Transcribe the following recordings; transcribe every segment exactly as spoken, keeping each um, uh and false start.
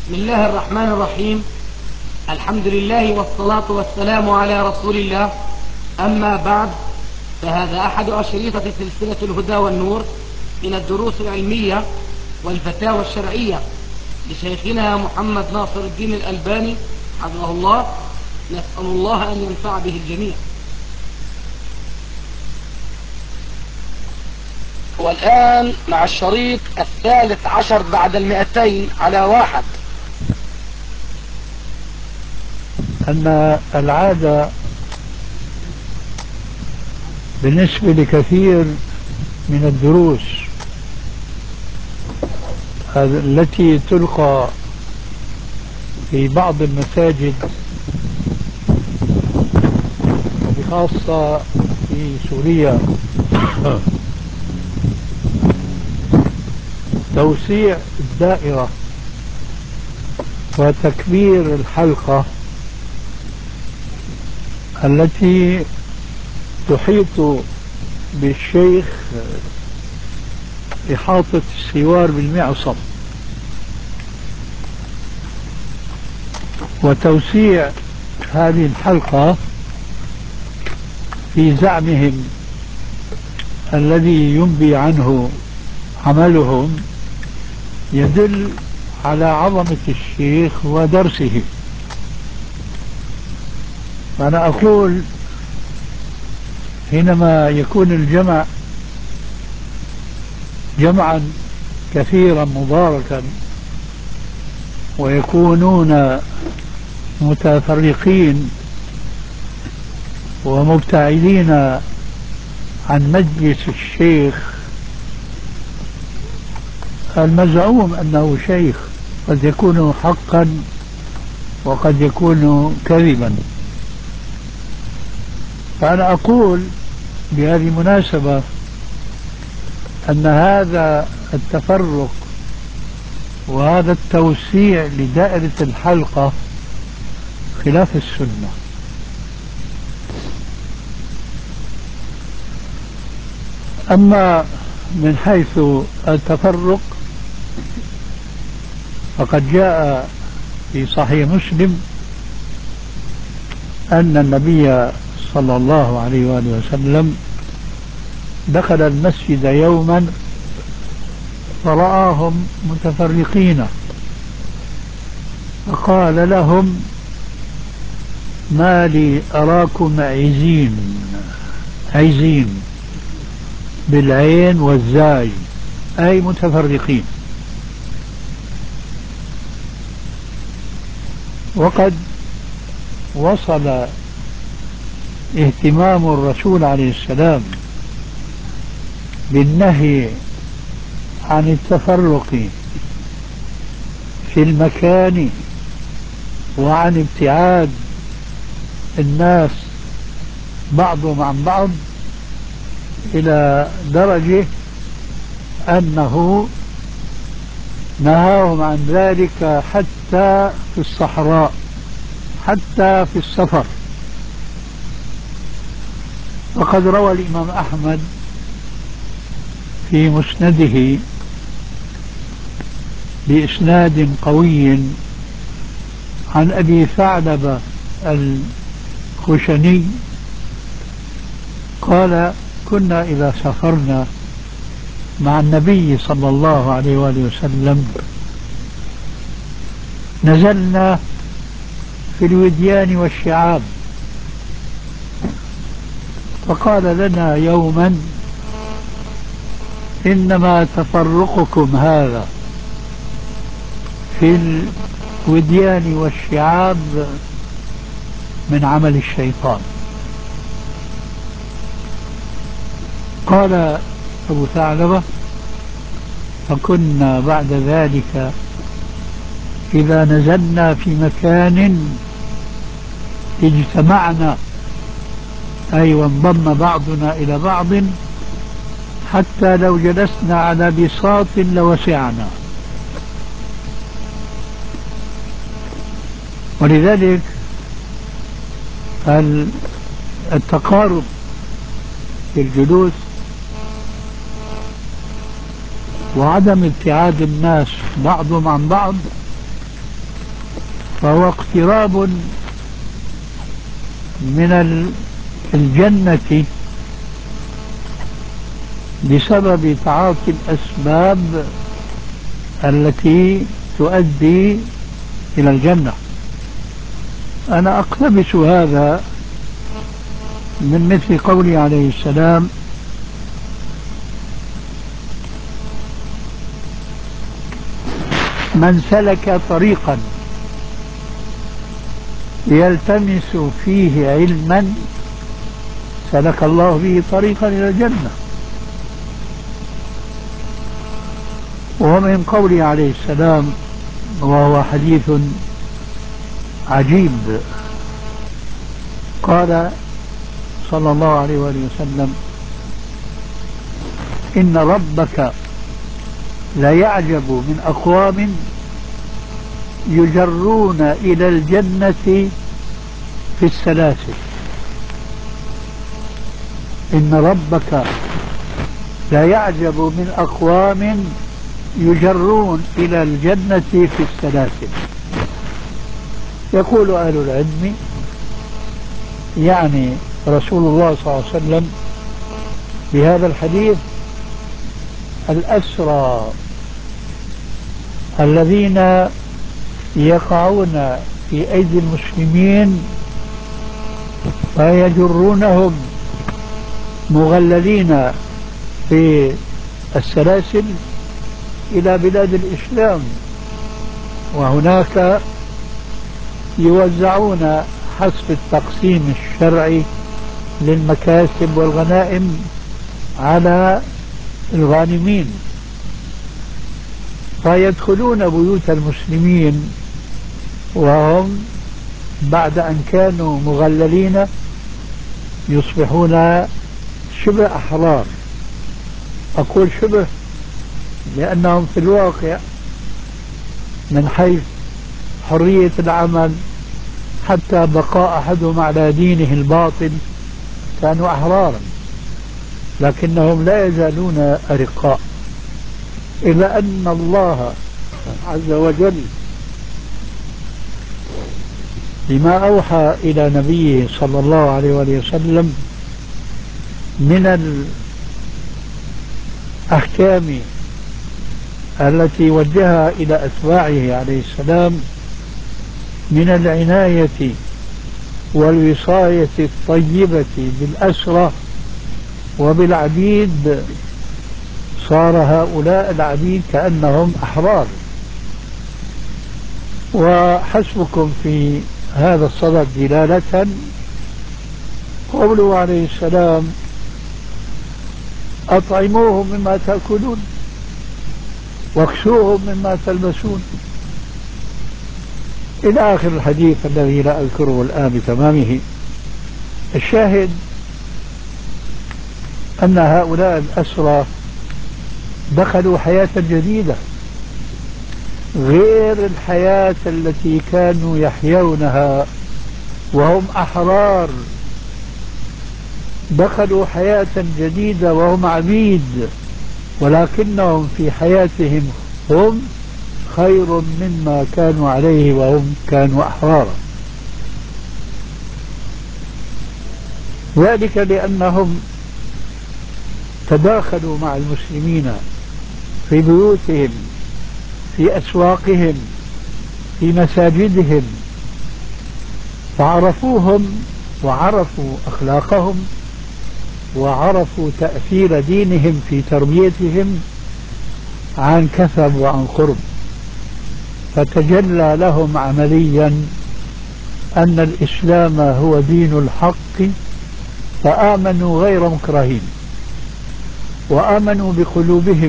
بسم الله الرحمن الرحيم. الحمد لله والصلاة والسلام على رسول الله. أما بعد، فهذا أحد أشريطة سلسلة الهدى والنور من الدروس العلمية والفتاوى الشرعية لشيخنا محمد ناصر الدين الألباني حفظه الله. نسأل الله أن ينفع به الجميع. والآن مع الشريط الثالث عشر بعد المئتين على واحد. أن العادة بالنسبة لكثير من الدروس التي تلقى في بعض المساجد وبخاصة في سوريا توسيع الدائرة وتكبير الحلقة التي تحيط بالشيخ إحاطة السوار بالمعصم، وتوسيع هذه الحلقة في زعمهم الذي ينبي عنه عملهم يدل على عظمة الشيخ ودرسه. فأنا أقول حينما يكون الجمع جمعا كثيرا مباركا ويكونون متفرقين ومبتعدين عن مجلس الشيخ المزعوم أنه شيخ، قد يكون حقا وقد يكون كذبا. فأنا أقول بهذه المناسبة أن هذا التفرق وهذا التوسيع لدائرة الحلقة خلاف السنة. أما من حيث التفرق فقد جاء في صحيح مسلم أن النبي صلى الله عليه وآله وسلم دخل المسجد يوما فرآهم متفرقين، فقال لهم: ما لي أراكم عزين عزين بالعين والزاي، أي متفرقين. وقد وصل اهتمام الرسول عليه السلام بالنهي عن التفرق في المكان وعن ابتعاد الناس بعضهم عن بعض إلى درجة أنه نهاهم عن ذلك حتى في الصحراء، حتى في السفر. وقد روى الإمام أحمد في مسنده بإسناد قوي عن أبي ثعلبة الخشني قال: كنا إذا سافرنا مع النبي صلى الله عليه وآله وسلم نزلنا في الوديان والشعاب، فقال لنا يوما: إنما تفرقكم هذا في الوديان والشعاب من عمل الشيطان. قال أبو ثعلبة: فكنا بعد ذلك إذا نزلنا في مكان اجتمعنا، أي وانضم بعضنا إلى بعض، حتى لو جلسنا على بساط لوسعنا. ولذلك التقارب في الجلوس وعدم ابتعاد الناس بعضهم عن بعض فهو اقتراب من الجنة بسبب تعاطي الأسباب التي تؤدي إلى الجنة. أنا أقتبس هذا من مثل قوله عليه السلام: من سلك طريقا يلتمس فيه علما سلك الله به طريقا إلى الجنة. ومن قوله عليه السلام، وهو حديث عجيب، قال صلى الله عليه وآله وسلم: إن ربك ليعجب من أقوام يجرون إلى الجنة في السلاسل. إن ربك ليعجب من أقوام يجرون إلى الجنة في السلاسل. يقول أهل العلم يعني رسول الله صلى الله عليه وسلم بهذا الحديث الأسرى الذين يقعون في أيدي المسلمين فيجرونهم مغللين في السلاسل إلى بلاد الإسلام، وهناك يوزعون حسب التقسيم الشرعي للمكاسب والغنائم على الغانمين، فيدخلون بيوت المسلمين وهم بعد أن كانوا مغللين يصبحون شبه أحرار. أقول شبه لأنهم في الواقع من حيث حرية العمل حتى بقاء أحدهم على دينه الباطل كانوا أحرارا، لكنهم لا يزالون أرقاء، إلا أن الله عز وجل بما أوحى إلى نبيه صلى الله عليه وسلم من الأحكام التي وجهها إلى أتباعه عليه السلام من العناية والوصاية الطيبة بالأسرى وبالعبيد، صار هؤلاء العبيد كأنهم أحرار. وحسبكم في هذا الصدد دلالة قوله عليه السلام: أطعموهم مما تأكلون واكسوهم مما تلبسون، إلى آخر الحديث الذي لا أذكره الآن بتمامه. الشاهد أن هؤلاء الأسرى دخلوا حياة جديدة غير الحياة التي كانوا يحيونها وهم أحرار، دخلوا حياة جديدة وهم عبيد، ولكنهم في حياتهم هم خير مما كانوا عليه وهم كانوا أحرارا. ذلك لأنهم تداخلوا مع المسلمين في بيوتهم، في أسواقهم، في مساجدهم، فعرفوهم وعرفوا أخلاقهم وعرفوا تأثير دينهم في تربيتهم عن كثب وعن قرب، فتجلى لهم عمليا أن الإسلام هو دين الحق، فآمنوا غير مكرهين، وآمنوا بقلوبهم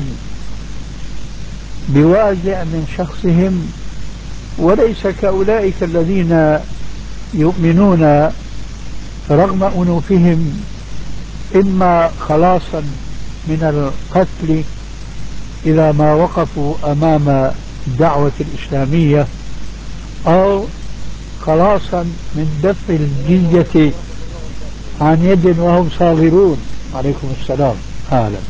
بوازع من شخصهم، وليس كأولئك الذين يؤمنون رغم أنوفهم إما خلاصا من القتل إذا ما وقفوا أمام الدعوة الإسلامية، أو خلاصا من دفع الجزية عن يد وهم صاغرون. عليكم السلام. أهلا.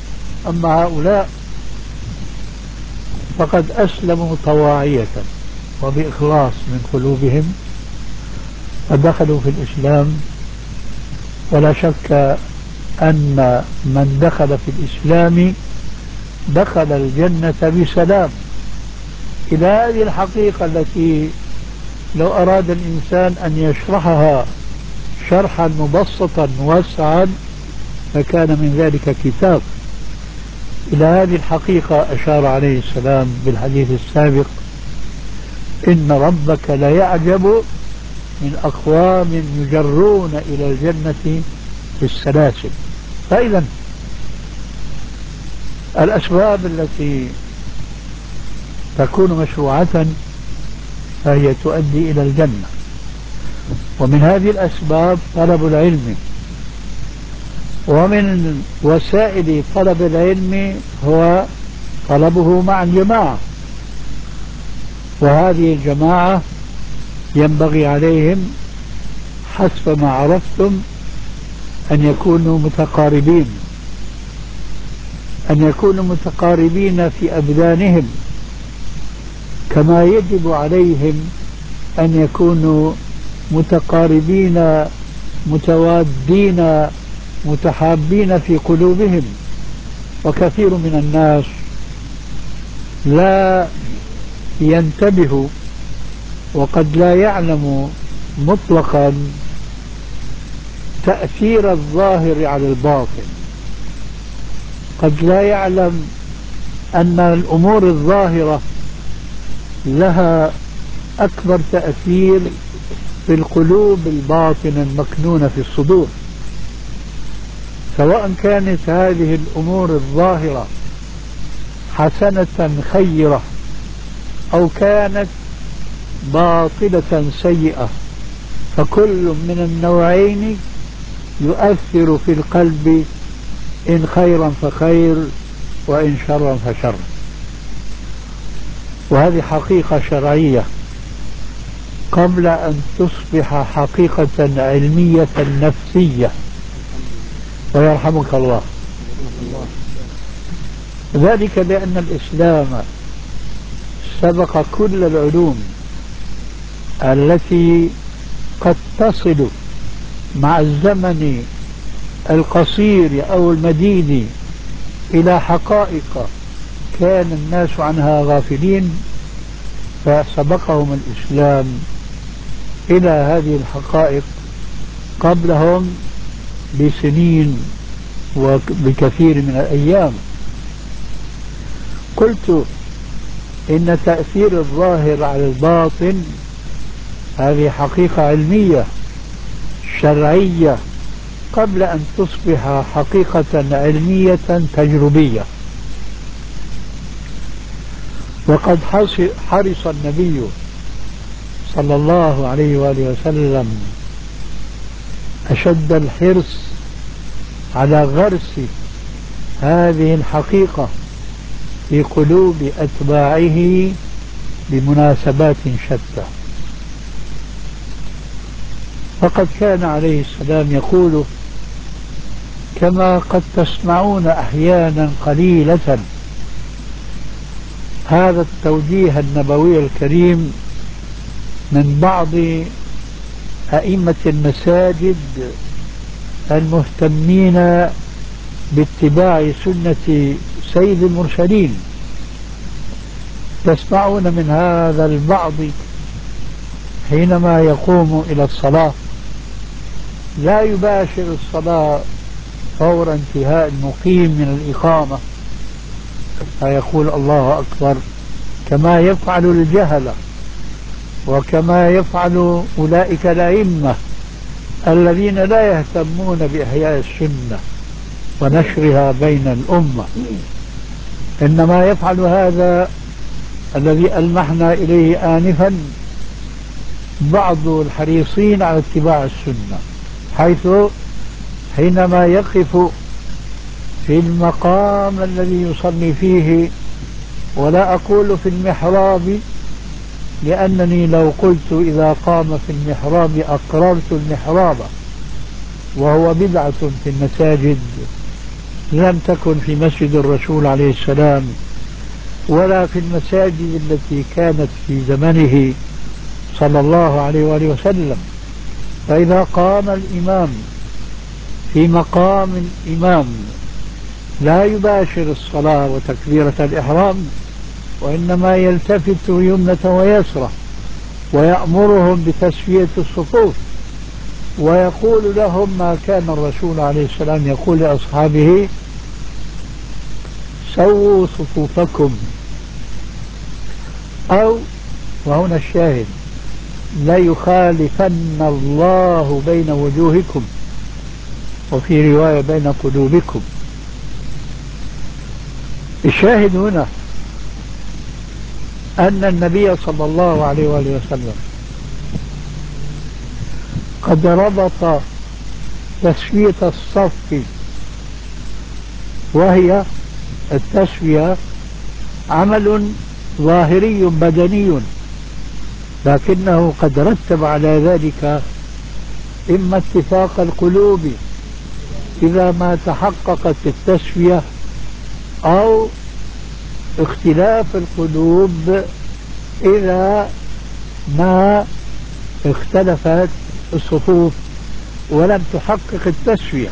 أما هؤلاء فقد أسلموا طواعية، وبإخلاص من قلوبهم فدخلوا في الإسلام. ولا شك أن من دخل في الإسلام دخل الجنة بسلام. إلى هذه الحقيقة التي لو أراد الإنسان أن يشرحها شرحا مبسطا واسعا فكان من ذلك كتاب. إلى هذه الحقيقة أشار عليه السلام بالحديث السابق: إن ربك ليعجب من أقوام يجرون إلى الجنة بالسلاسل. فإذا الأسباب التي تكون مشروعة فهي تؤدي إلى الجنة، ومن هذه الأسباب طلب العلم، ومن وسائل طلب العلم هو طلبه مع الجماعة، وهذه الجماعة ينبغي عليهم حسب ما عرفتم أن يكونوا متقاربين، أن يكونوا متقاربين في أبدانهم، كما يجب عليهم أن يكونوا متقاربين متوادين متحابين في قلوبهم. وكثير من الناس لا ينتبه وقد لا يعلم مطلقا تأثير الظاهر على الباطن، قد لا يعلم أن الأمور الظاهرة لها أكبر تأثير في القلوب الباطنة المكنونة في الصدور، سواء كانت هذه الأمور الظاهرة حسنة خيرة أو كانت باطلة سيئة، فكل من النوعين يؤثر في القلب، إن خيرا فخير وإن شرا فشر. وهذه حقيقة شرعية قبل أن تصبح حقيقة علمية نفسية، ويرحمك الله. ذلك لأن الإسلام سبق كل العلوم التي قد تصل مع الزمن القصير أو المديد إلى حقائق كان الناس عنها غافلين، فسبقهم الإسلام إلى هذه الحقائق قبلهم بسنين وبكثير من الأيام. قلت إن تأثير الظاهر على الباطن هذه حقيقة علمية شرعية قبل أن تصبح حقيقة علمية تجربية. وقد حرص النبي صلى الله عليه وآله وسلم أشد الحرص على غرس هذه الحقيقة في قلوب أتباعه بمناسبات شتى. فقد كان عليه السلام يقول كما قد تسمعون أحيانا قليلة هذا التوجيه النبوي الكريم من بعض أئمة المساجد المهتمين باتباع سنة سيد المرسلين. تسمعون من هذا البعض حينما يقوم إلى الصلاة لا يباشر الصلاة فور انتهاء المقيم من الإقامة فيقول الله أكبر، كما يفعل الجهلة وكما يفعل أولئك الأئمة الذين لا يهتمون بإحياء السنة ونشرها بين الأمة. إنما يفعل هذا الذي ألمحنا إليه آنفا بعض الحريصين على اتباع السنة، حيث حينما يقف في المقام الذي يصلي فيه، ولا أقول في المحراب لأنني لو قلت إذا قام في المحراب أقررت المحراب، وهو بدعة في المساجد لم تكن في مسجد الرسول عليه السلام ولا في المساجد التي كانت في زمنه صلى الله عليه وآله وسلم. فإذا قام الإمام في مقام الإمام لا يباشر الصلاة وتكبيرة الإحرام، وإنما يلتفت يمنة ويسرى ويأمرهم بتسوية الصفوف، ويقول لهم ما كان الرسول عليه السلام يقول لأصحابه: سووا صفوفكم، أو وهنا الشاهد: لا يخالفن الله بين وجوهكم، وفي رواية بين قلوبكم. الشاهد هنا أن النبي صلى الله عليه وآله وسلم قد ربط تسوية الصف، وهي التسوية عمل ظاهري بدني، لكنه قد رتب على ذلك إما اتفاق القلوب إذا ما تحققت التسوية، أو اختلاف القلوب إذا ما اختلفت الصفوف ولم تحقق التسوية.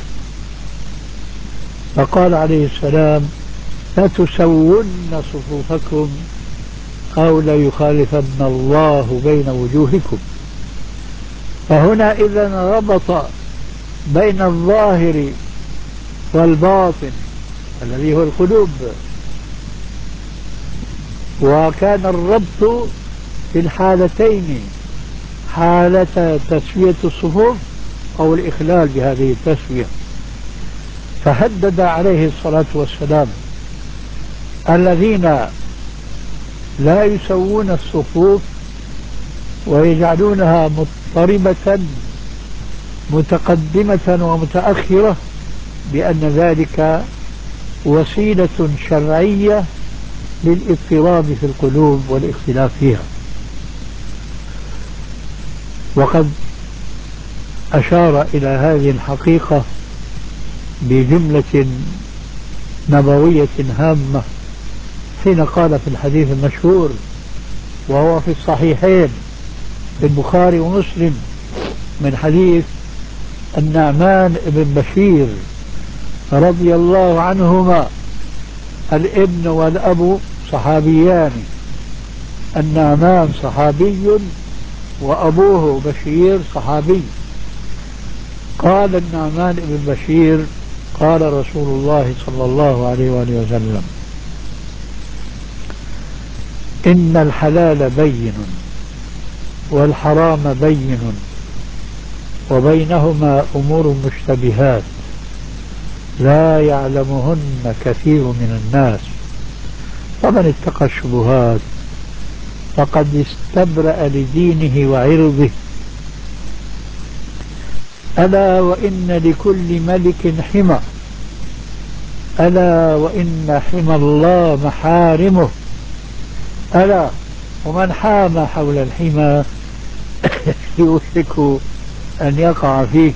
فقال عليه السلام: لتسون صفوفكم أو ليخالفن الله بين وجوهكم. فهنا إذا ربط بين الظاهر والباطن الذي هو القلوب، وكان الربط في الحالتين، حالة تسوية الصفوف أو الإخلال بهذه التسوية. فهدد عليه الصلاة والسلام الذين لا يسوون الصفوف ويجعلونها مضطربة متقدمة ومتأخرة بأن ذلك وسيلة شرعية للاضطراب في القلوب والاختلاف فيها. وقد أشار إلى هذه الحقيقة بجملة نبوية هامة حين قال في الحديث المشهور وهو في الصحيحين في البخاري ومسلم من حديث النعمان بن بشير رضي الله عنهما: الابن والأب صحابيان، النعمان صحابي وأبوه بشير صحابي. قال النعمان بن بشير: قال رسول الله صلى الله عليه وآله وسلم: إن الحلال بين والحرام بين وبينهما أمور مشتبهات لا يعلمهن كثير من الناس، فمن اتقى الشبهات فقد استبرأ لدينه وعرضه. ألا وإن لكل ملك حمى، ألا وإن حمى الله محارمه، ألا ومن حام حول الحمى يوشك أن يقع فيه.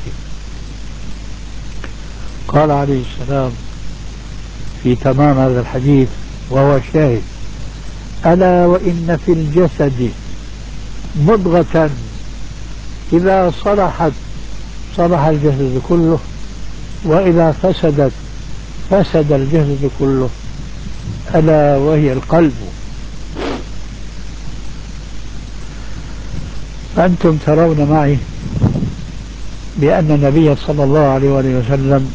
قال عليه السلام في تمام هذا الحديث وهو شاهد: ألا وإن في الجسد مضغة إذا صلحت صلح الجسد كله، وإذا فسدت فسد الجسد كله، ألا وهي القلب. أنتم ترون معي بأن النبي صلى الله عليه وسلم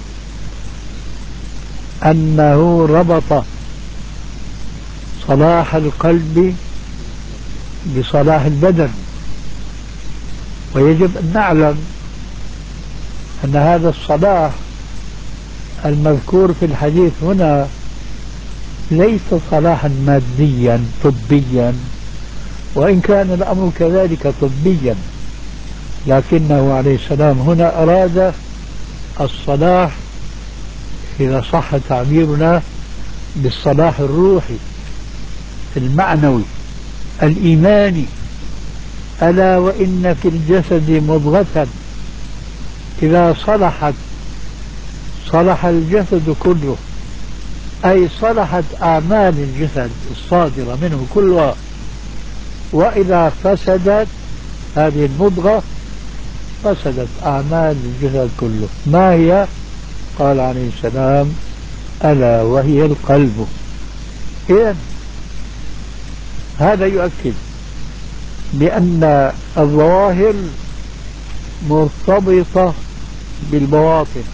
أنه ربط صلاح القلب بصلاح البدن، ويجب أن نعلم أن هذا الصلاح المذكور في الحديث هنا ليس صلاحا ماديا طبيا، وإن كان الأمر كذلك طبيا، لكنه عليه السلام هنا أراد الصلاح، إذا صح تعبيرنا، بالصلاح الروحي المعنوي الإيماني. ألا وإن في الجسد مضغة إذا صلحت صلح الجسد كله، أي صلحت أعمال الجسد الصادرة منه كلها، وإذا فسدت هذه المضغة فسدت أعمال الجسد كله. ما هي؟ قال عليه السلام: ألا وهي القلب. إذن هذا يؤكد بأن الظواهر مرتبطة بالبواطن،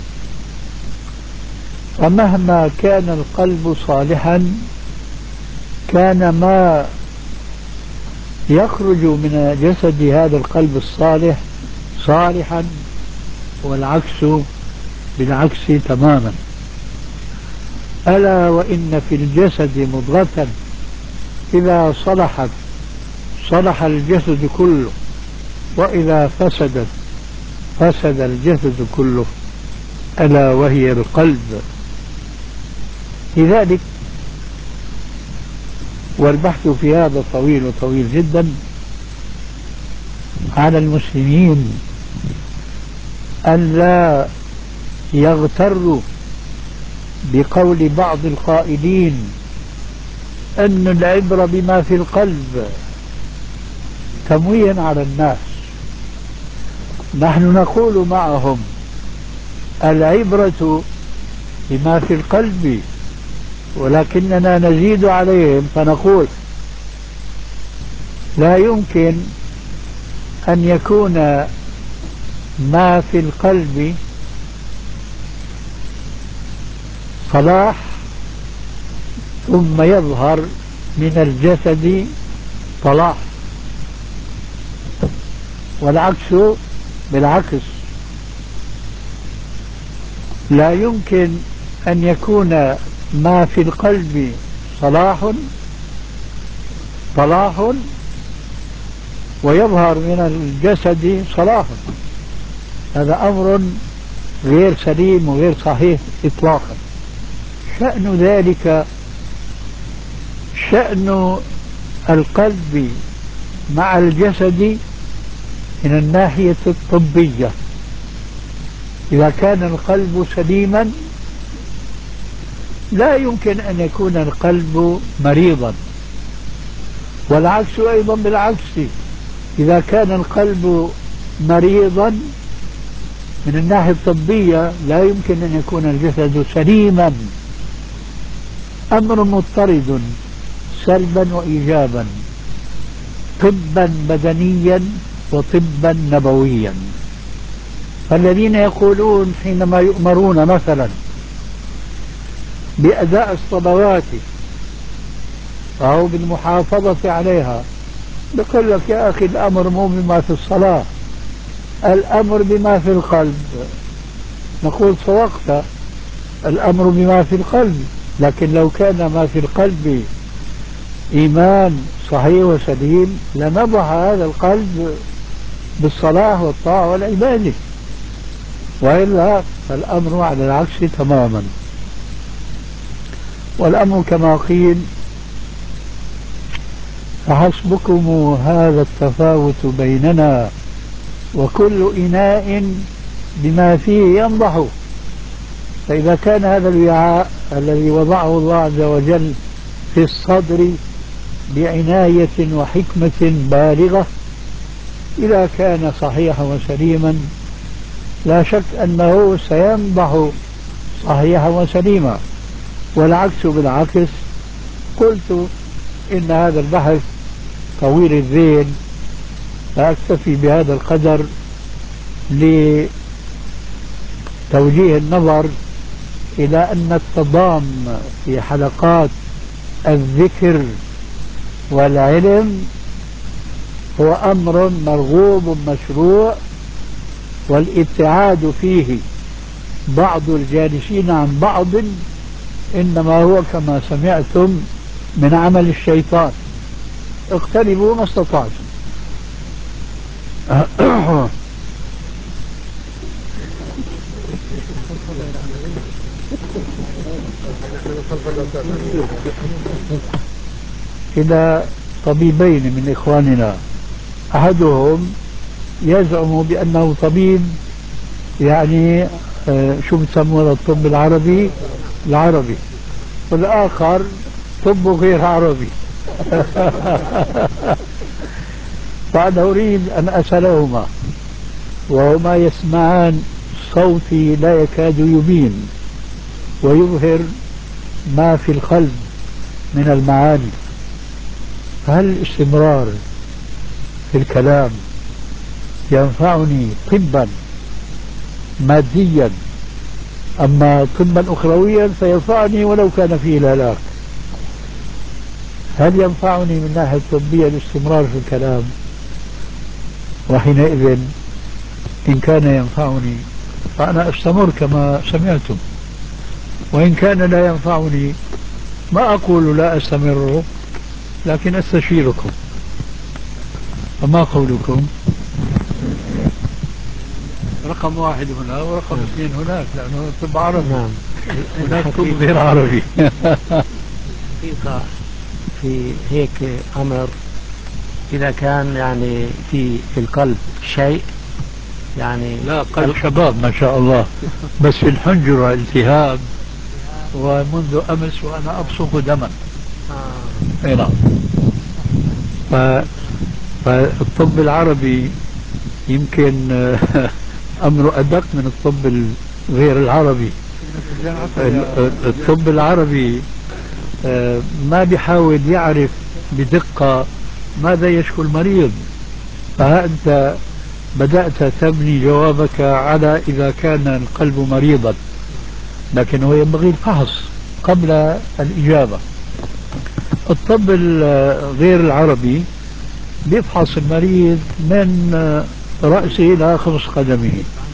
فمهما كان القلب صالحا كان ما يخرج من جسد هذا القلب الصالح صالحا، والعكس بالعكس تماما. ألا وإن في الجسد مضغة إذا صلحت صلح الجسد كله، وإذا فسدت فسد الجسد كله، ألا وهي القلب. لذلك والبحث في هذا طويل وطويل جدا، على المسلمين أن لا يغتروا بقول بعض القائلين أن العبرة بما في القلب، تمويها على الناس. نحن نقول معهم: العبرة بما في القلب، ولكننا نزيد عليهم فنقول: لا يمكن أن يكون ما في القلب صلاح ثم يظهر من الجسد صلاح، والعكس بالعكس. لا يمكن أن يكون ما في القلب صلاح صلاح ويظهر من الجسد صلاح. هذا أمر غير سليم وغير صحيح إطلاقا. شأن ذلك شأن القلب مع الجسد من الناحية الطبية. إذا كان القلب سليما لا يمكن أن يكون القلب مريضا، والعكس أيضا بالعكس. إذا كان القلب مريضا من الناحية الطبية لا يمكن أن يكون الجسد سليما. أمر مضطرد سلبا وإيجابا، طبا بدنيا وطبا نبويا. فالذين يقولون حينما يؤمرون مثلا بأداء الصلوات أو بالمحافظة عليها، يقول لك: يا أخي الأمر مو بما في الصلاة، الأمر بما في القلب. نقول: صدقت، الأمر بما في القلب، لكن لو كان ما في القلب إيمان صحيح وسليم لنضح هذا القلب بالصلاة والطاعة والعبادة، وإلا فالأمر على العكس تماما. والأمر كما قيل: فحسبكم هذا التفاوت بيننا وكل إناء بما فيه ينضح. فإذا كان هذا الوعاء الذي وضعه الله عز وجل في الصدر بعناية وحكمة بالغة، إذا كان صحيحا وسليما لا شك أنه سينضح صحيحا وسليما، والعكس بالعكس. قلت إن هذا البحث طويل الذيل، فأكتفي بهذا القدر لتوجيه النظر إلى أن التضام في حلقات الذكر والعلم هو أمر مرغوب مشروع، والابتعاد فيه بعض الجالسين عن بعض إنما هو كما سمعتم من عمل الشيطان. اقتربوا ما استطعتم. إلى طبيبين من إخواننا، أحدهم يزعم بأنه طبيب، يعني آه شو بسموه الطب العربي العربي والآخر طب غير عربي. فأنا أريد أن أسألهما وهما يسمعان صوتي لا يكاد يبين ويظهر ما في القلب من المعاني، هل الاستمرار في الكلام ينفعني طبا ماديا، أما طبا أخرويا فينفعني ولو كان فيه الهلاك؟ هل ينفعني من ناحية طبية الاستمرار في الكلام؟ وحينئذ إن كان ينفعني فأنا أستمر كما سمعتم، وإن كان لا ينفعني ما أقول لا أستمر، لكن أستشيركم. فما قولكم؟ رقم واحد هنا ورقم نعم. اثنين هناك، لأنه طب عربي. نعم. هناك طب غير عربي. حقيقة في هيك أمر إذا كان يعني في في القلب شيء يعني لا قلب شباب ما شاء الله، بس في الحنجرة التهاب ومنذ أمس وأنا أبصق دما. آه. إيه نعم. ف... فالطب العربي يمكن أمره أدق من الطب غير العربي. الطب العربي ما بيحاول يعرف بدقة ماذا يشكو المريض، فها أنت بدأت تبني جوابك على إذا كان القلب مريضا، لكن هو ينبغي الفحص قبل الإجابة. الطب غير العربي بيفحص المريض من رأسه إلى خمس قدمه.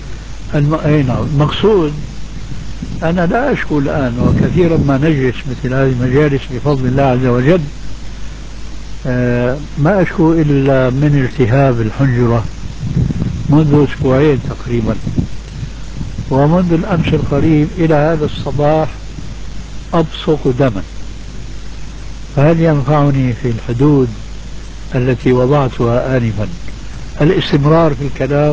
المقصود أنا لا أشكو الآن، وكثيرا ما نجلس مثل هذه المجالس بفضل الله عز وجل ما أشكو إلا من التهاب الحنجرة منذ أسبوعين تقريبا، ومنذ الأمس القريب إلى هذا الصباح أبصق دما. فهل ينفعني في الحدود التي وضعتها آنفا الاستمرار في الكلام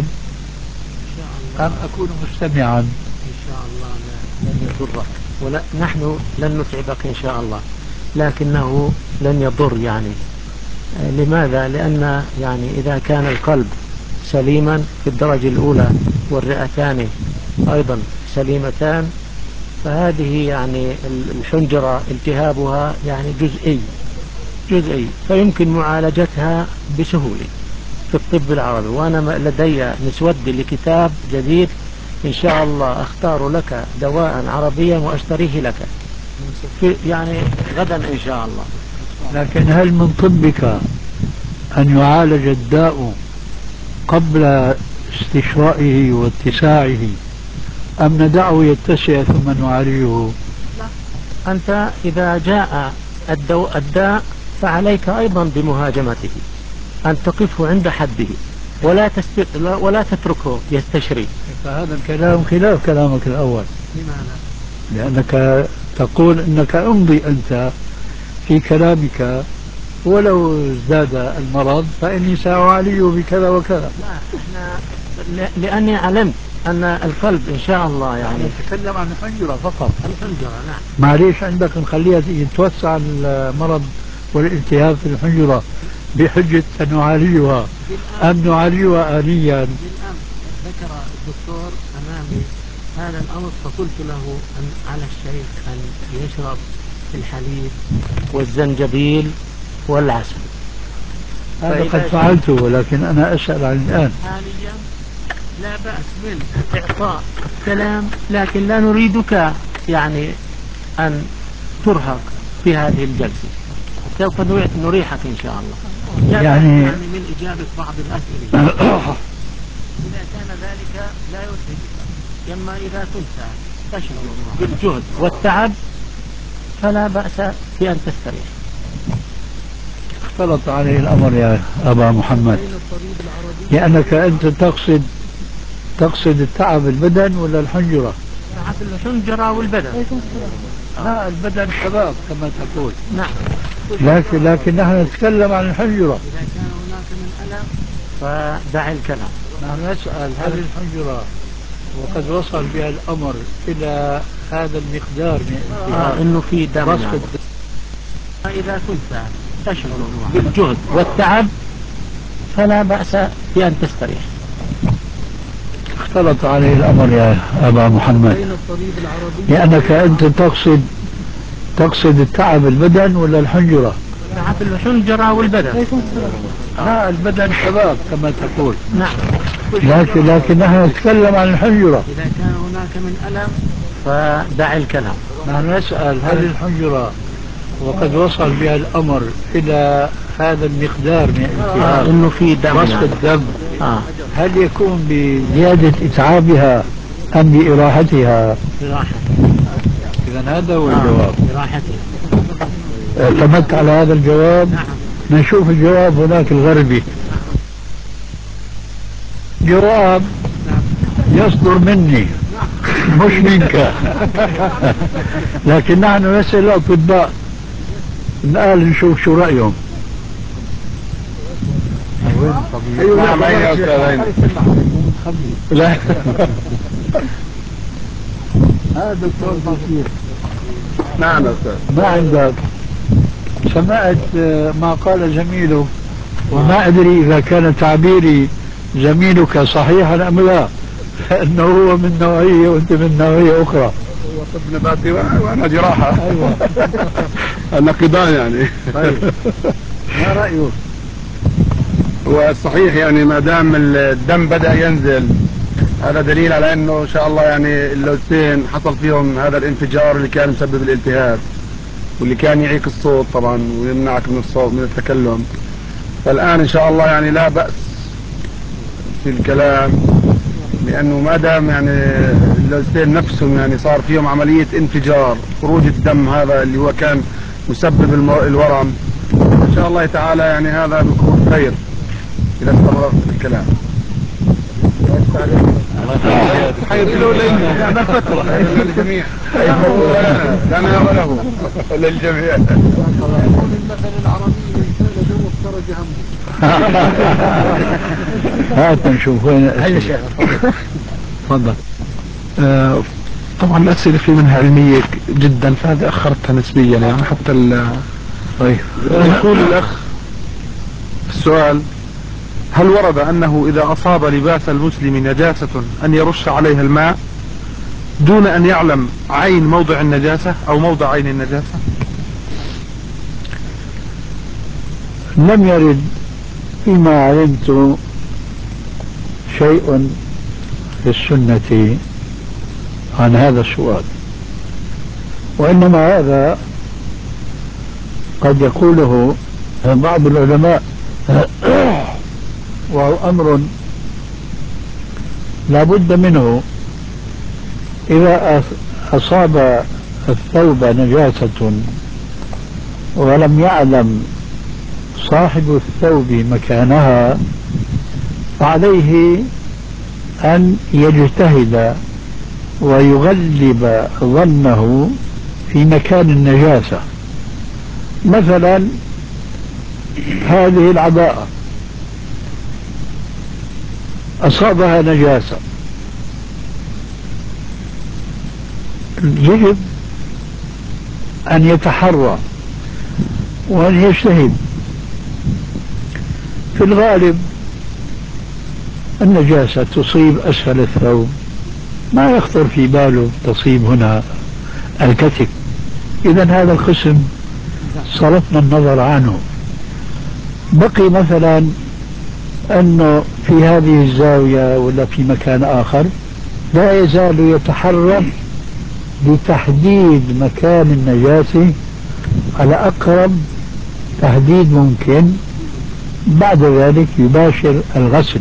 أم أكون مستمعا؟ إن شاء الله لن يضرك، ولا نحن لن نتعبك إن شاء الله، لكنه لن يضر يعني. لماذا؟ لأن يعني إذا كان القلب سليما في الدرجة الأولى والرئتان أيضا سليمتان، فهذه يعني الحنجرة التهابها يعني جزئي جزئي فيمكن معالجتها بسهولة في الطب العربي. وأنا لدي مسودة لكتاب جديد إن شاء الله أختار لك دواء عربيا وأشتريه لك في يعني غدا إن شاء الله. لكن هل من طبك أن يعالج الداء قبل استشرائه واتساعه، أم ندعه يتسع ثم نعالجه؟ لا، أنت إذا جاء الدواء الداء فعليك أيضا بمهاجمته، أن تقفه عند حده ولا تست... ولا تتركه يستشري. فهذا الكلام خلاف كلامك الأول. لماذا؟ لأنك تقول أنك امضي أنت في كلامك ولو ازداد المرض فإني سأعالجه بكذا وكذا. لا، احنا لأني علمت أن القلب إن شاء الله يعني نتكلم عن الحنجرة فقط. الحنجرة نعم. معليش عندك نخليها يتوسع المرض والالتهاب في الحنجرة بحجة أن نعالجها أم نعالجها آليا؟ بالأمس ذكر الدكتور أمامي هذا الأمر، فقلت له أن على الشيخ أن يشرب الحليب والزنجبيل والعسل. هذا قد فعلته، ولكن أنا أسأل عن الآن. حاليا لا بأس من إعطاء كلام، لكن لا نريدك يعني أن ترهق في هذه الجلسة، سوف نريحك إن شاء الله. لا يعني, يعني من إجابة بعض الأسئلة إذا كان ذلك لا يرهقك، أما إذا كنت تشعر بالجهد والتعب فلا بأس بأن تستريح. اختلط عليه الأمر يا أبا محمد، لأنك أنت تقصد تقصد التعب البدن ولا الحنجرة؟ تعب الحنجرة والبدن. لا البدن شباب كما تقول. نعم. لكن لكن نحن نتكلم عن الحنجرة. إذا كان هناك من ألم فدع الكلام. نحن نسأل هل الحنجرة وقد وصل بها الأمر إلى هذا المقدار من آه انه في دم يعني. اذا كنت تشعر بالجهد والتعب فلا بأس بأن تستريح. اختلط عليه الأمر يا أبا محمد، لأنك أنت تقصد تقصد التعب البدن ولا الحنجرة؟ تعب الحنجرة والبدن. لا البدن شباب كما تقول. نعم. لكن لكن نحن نتكلم عن الحنجرة. إذا كان هناك من ألم فدع الكلام. نحن نسأل هل الحنجرة وقد وصل بها الأمر إلى هذا المقدار من الالتهاب آه إنه في دم بسط يعني. الدم آه. هل يكون بزيادة إتعابها أم بإراحتها؟ براحتها. إذا هذا هو الجواب. آه. براحتها. اعتمدت على هذا الجواب. نعم. نشوف الجواب هناك الغربي. جواب يصدر مني مش منك. لكن نحن نسأل الأطباء الآن نشوف شو رأيهم. ايوه نعم يا استاذ. لا هذا دكتور بشير. نعم يا استاذ. ما عندك سمعت ما قال زميلك، وما أدري إذا كان تعبيري زميلك صحيحا أم لا، لأنه هو من نوعية وأنت من نوعية أخرى. هو طب نباتي وأنا جراحة. أيوة. النقيضان يعني. طيب ما رأيك؟ هو الصحيح يعني ما دام الدم بدأ ينزل هذا دليل على انه ان شاء الله يعني اللوزتين حصل فيهم هذا الانفجار اللي كان مسبب الالتهاب واللي كان يعيق الصوت طبعا ويمنعك من الصوت من التكلم. فالان ان شاء الله يعني لا بأس في الكلام، لانه ما دام يعني اللوزتين نفسهم يعني صار فيهم عملية انفجار خروج الدم هذا اللي هو كان مسبب الورم، ان شاء الله تعالى يعني هذا بيكون خير اذا استمرت في الكلام. حيدلوا لنا انا فترة للجميع لنا وله للجميع. يقول المثل العربي من كان ذو افترج همه. هات نشوف وين الأسئلة. تفضل. آه طبعا الأسئلة في منها علمية جدا فهذه أخرتها نسبيا يعني حتى ال طيب يقول الأخ السؤال: هل ورد أنه إذا أصاب لباس المسلم نجاسة أن يرش عليها الماء دون أن يعلم عين موضع النجاسة أو موضع عين النجاسة؟ لم يرد فيما علمت شيء في السنة عن هذا السؤال، وإنما هذا قد يقوله بعض العلماء وهو أمر لا بد منه. إذا أصاب الثوب نجاسة ولم يعلم صاحب الثوب مكانها فعليه أن يجتهد ويغلب ظنه في مكان النجاسة. مثلا هذه العباءة أصابها نجاسة، يجب أن يتحرى وأن يجتهد. في الغالب النجاسة تصيب أسفل الثوب، ما يخطر في باله تصيب هنا الكتف، إذا هذا القسم صرفنا النظر عنه. بقي مثلا أنه في هذه الزاوية ولا في مكان آخر لا يزال يتحرى بتحديد مكان النجاسة على أقرب تحديد ممكن، بعد ذلك يباشر الغسل.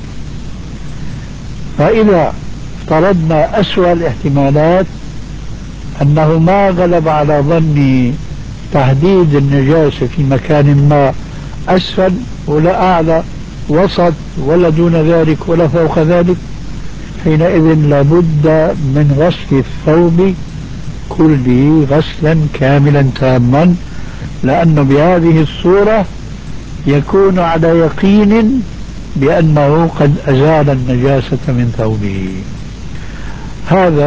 فإذا افترضنا أسوأ الاحتمالات أنه ما غلب على ظني تحديد النجاسة في مكان ما أسفل ولا أعلى وسط ولا دون ذلك ولا فوق ذلك، حينئذ لابد من غسل الثوب كله غسلا كاملا تاما، لأنه بهذه الصورة يكون على يقين بأنه قد أزال النجاسة من ثوبه. هذا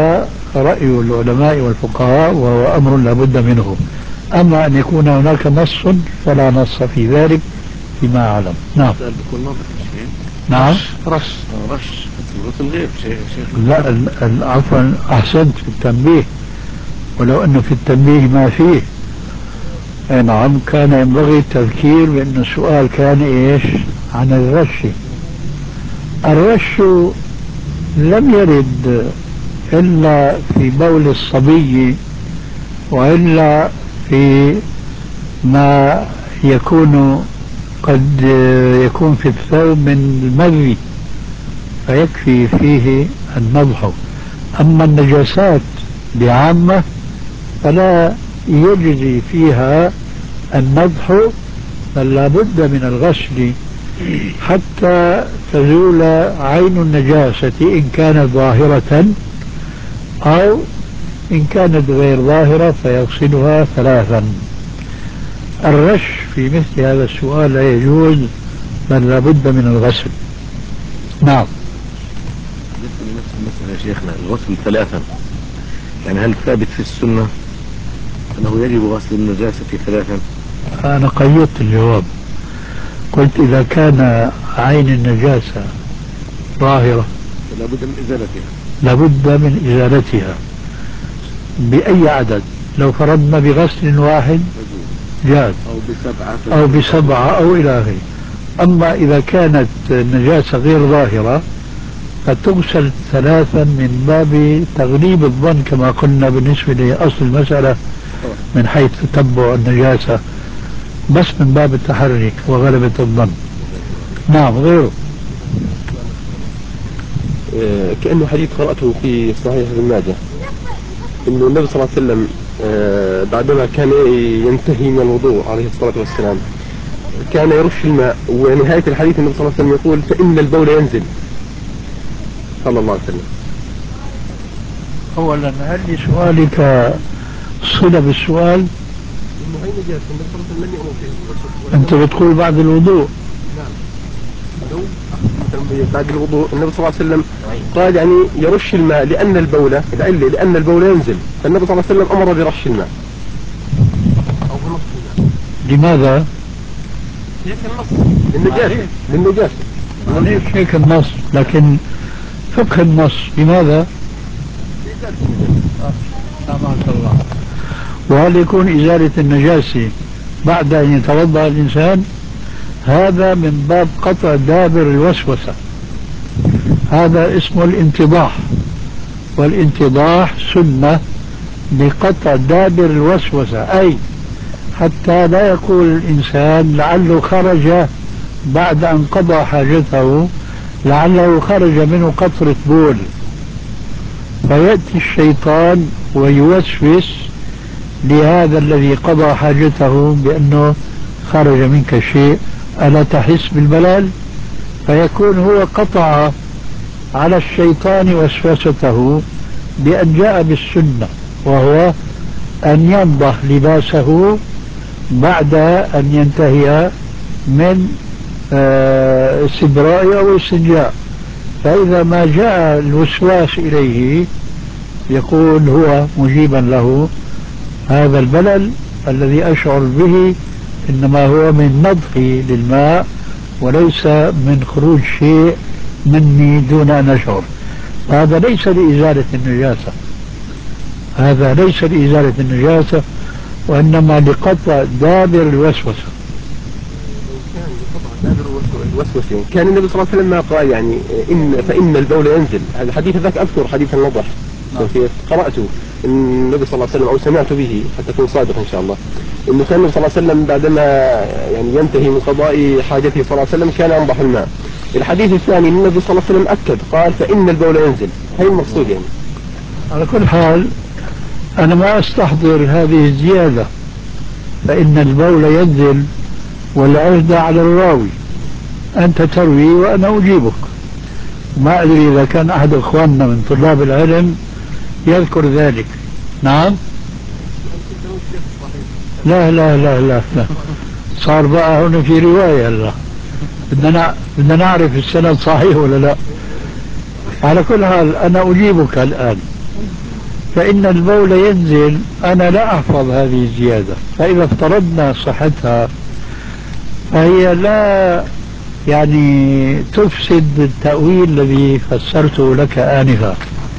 رأي العلماء والفقهاء وهو أمر لا بد منه. أما أن يكون هناك نص فلا نص في ذلك فيما أعلم. نعم. نعم. رش رش الغسل غير شيخ. لا ال- ال- عفوا أحسنت في التنبيه، ولو أنه في التنبيه ما فيه. أي نعم، كان ينبغي التذكير بأن السؤال كان إيش عن الرش. الرش لم يرد إلا في بول الصبي، وإلا في ما يكون قد يكون في الثوب من المذي فيكفي فيه النضح. أما النجاسات بعامة فلا يجزي فيها النضح، بل لا بد من الغسل حتى تزول عين النجاسة إن كانت ظاهرة، أو إن كانت غير ظاهرة فيغسلها ثلاثا. الرش في مثل هذا السؤال لا يجوز، بل لا بد من الغسل. نعم. بالنسبة لنفس المسألة يا شيخنا، الغسل ثلاثا، يعني هل ثابت في السنة أنه يجب غسل النجاسة ثلاثا؟ أنا قيدت الجواب، قلت إذا كان عين النجاسة ظاهرة لا بد من إزالتها. لابد من إزالتها بأي عدد. لو فرضنا بغسل واحد جاز، أو بسبعة أو بسبعة أو إلى آخره. أما إذا كانت النجاسة غير ظاهرة فتغسل ثلاثا من باب تغليب الظن كما قلنا بالنسبة لأصل المسألة من حيث تتبع النجاسة، بس من باب التحري وغلبة الظن. نعم. غيره آه، كأنه حديث قرأته في صحيح ابن ماجه، إنه النبي صلى الله عليه وسلم آه، بعدما كان ينتهي من الوضوء عليه الصلاة والسلام كان يرش الماء، ونهاية الحديث النبي صلى الله عليه وسلم يقول فإن البول ينزل صلى الله عليه وسلم. أولا هل لسؤالك صلة بالسؤال؟ إنه هي نجاسة النبي صلى الله عليه وسلم لم يأمر فيه. أنت بتقول بعد الوضوء. نعم. بعد الوضوء النبي صلى الله عليه وسلم قال يعني يرش الماء لأن البول العلة لأن البول ينزل، فالنبي صلى الله عليه وسلم أمر برش الماء أو بنص الماء. لماذا؟ هيك النص للنجاسة للنجاسة ليش هيك النص؟ لكن فقه النص لماذا؟ سامحك الله. وهل يكون إزالة النجاسة بعد أن يتوضأ الإنسان؟ هذا من باب قطع دابر الوسوسة، هذا اسمه الانتضاح، والانتضاح سنة لقطع دابر الوسوسة، أي حتى لا يقول الإنسان لعله خرج بعد أن قضى حاجته، لعله خرج منه قطرة بول، فيأتي الشيطان ويوسوس لهذا الذي قضى حاجته بأنه خرج منك شيء، ألا تحس بالملل؟ فيكون هو قطع على الشيطان وسوسته بأن جاء بالسنة، وهو أن ينضح لباسه بعد أن ينتهي من استبراء أو استنجاء. فإذا ما جاء الوسواس إليه يقول هو مجيبا له هذا البلل الذي أشعر به إنما هو من نضحي للماء وليس من خروج شيء مني دون أن أشعر. هذا ليس لإزالة النجاسة، هذا ليس لإزالة النجاسة، وإنما لقطع دابر الوسوسة. الوسوسة كان النبي صلى الله عليه وسلم ما قال يعني إن فإن البول ينزل، هذا الحديث ذاك أذكر حديث النضح كيف قرأته النبي صلى الله عليه وسلم أو سمعت به حتى أكون صادق إن شاء الله، إنه كان النبي صلى الله عليه وسلم بعدما يعني ينتهي من قضاء حاجته صلى الله عليه وسلم كان ينضح الماء. الحديث الثاني النبي صلى الله عليه وسلم أكد قال فإن البول ينزل، هي المقصود يعني. على كل حال أنا ما أستحضر هذه الزيادة، فإن البول ينزل والعهدة على الراوي، أنت تروي وأنا أجيبك. ما أدري إذا كان أحد إخواننا من طلاب العلم يذكر ذلك. نعم. لا لا لا لا, لا. صار بقى هنا في رواية. الله بدنا بدنا نعرف السند صحيح ولا لا. على كل حال أنا أجيبك الآن. فإن البول ينزل، أنا لا أحفظ هذه الزيادة، فإذا افترضنا صحتها فهي لا يعني تفسد التأويل الذي فسرته لك آنفا،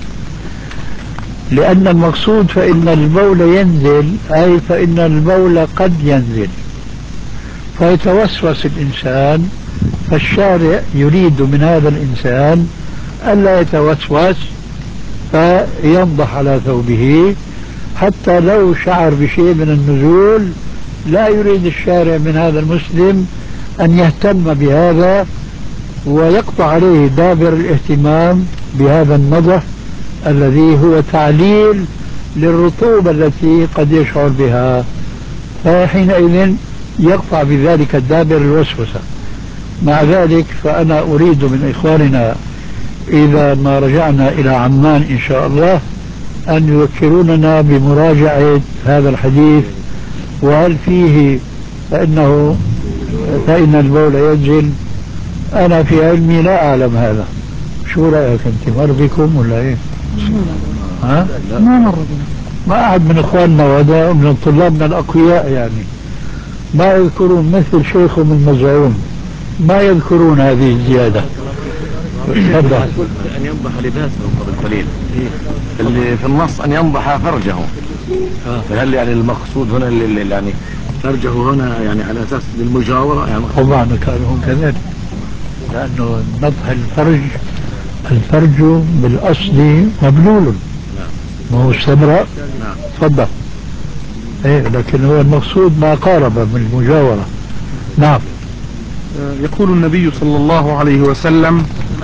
لأن المقصود فإن البول ينزل، أي فإن البول قد ينزل فيتوسوس الإنسان، فالشارع يريد من هذا الإنسان ألا يتوسوس فينضح على ثوبه، حتى لو شعر بشيء من النزول لا يريد الشارع من هذا المسلم أن يهتم بهذا ويقطع عليه دابر الاهتمام بهذا النضح الذي هو تعليل للرطوبة التي قد يشعر بها، فحينئذ يقطع بذلك الدابر الوسوسة. مع ذلك فأنا أريد من إخواننا إذا ما رجعنا إلى عمان إن شاء الله أن يذكروننا بمراجعة هذا الحديث، وهل فيه فإنه فإن البول ينزل. أنا في علمي لا أعلم هذا، شو رأيك أنت؟ مر بكم ولا إيه؟ ها؟ ما مر بنا. ما أحد من إخواننا وهذا من طلابنا الأقوياء يعني ما يذكرون، مثل شيخهم المزعوم ما يذكرون هذه الزيادة. تفضل. أن ينضح لباسه قبل قليل، اللي في النص أن ينضح فرجه، فهل يعني المقصود هنا اللي يعني فرجه هنا يعني على أساس المجاورة يعني؟ طبعا كان هم كذلك، لأنه نضح الفرج، الفرج بالأصل مبلول ما هو استمرأ. تفضل. ايه لكن هو المقصود ما قارب من المجاورة. نعم. يقول النبي صلى الله عليه وسلم: